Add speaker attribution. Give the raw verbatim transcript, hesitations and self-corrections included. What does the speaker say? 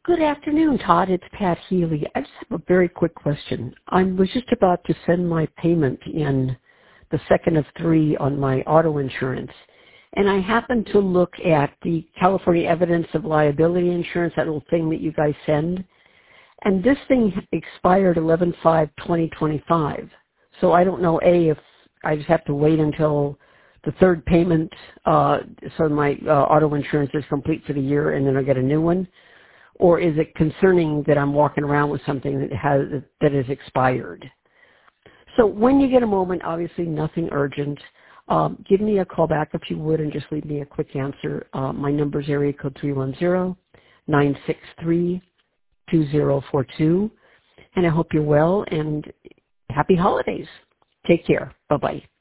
Speaker 1: Good afternoon, Todd. It's Pat Healy. I just have a very quick question. I was just about to send my payment in, the second of three, on my auto insurance, and I happened to look at the California Evidence of Liability Insurance, that little thing that you guys send, and this thing expired eleven five twenty twenty-five. So I don't know, A, if I just have to wait until the third payment uh, so my uh, auto insurance is complete for the year and then I'll get a new one, or is it concerning that I'm walking around with something that has that is expired? So when you get a moment, obviously nothing urgent, um, give me a call back if you would and just leave me a quick answer. Uh, my number is area code three one zero, nine six three, two zero four two, and I hope you're well and happy holidays. Take care. Bye-bye.